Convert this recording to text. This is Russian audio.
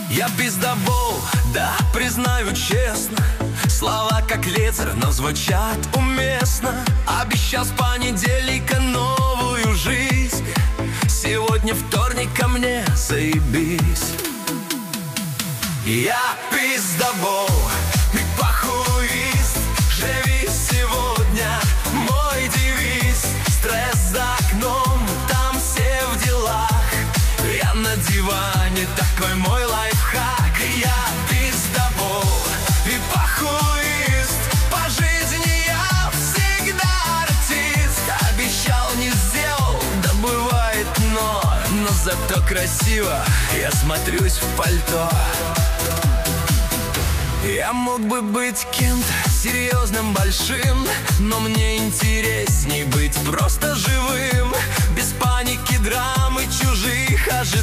Я пиздобол, да, признаю честно. Слова как ветер, но звучат уместно. Обещал с понедельника новую жизнь. Сегодня вторник, ко мне заебись. Я пиздобол и похуист. Живи сегодня, мой девиз. Стресс за окном, там все в делах. Я на диване, такой мой лайфхак. Я пиздобол и похуист. По жизни я всегда артист. Обещал, не сделал, да бывает, но зато красиво я смотрюсь в пальто. Я мог бы быть кем-то серьезным, большим, но мне интересней быть просто живым. Без паники, драмы, чужих ожиданий.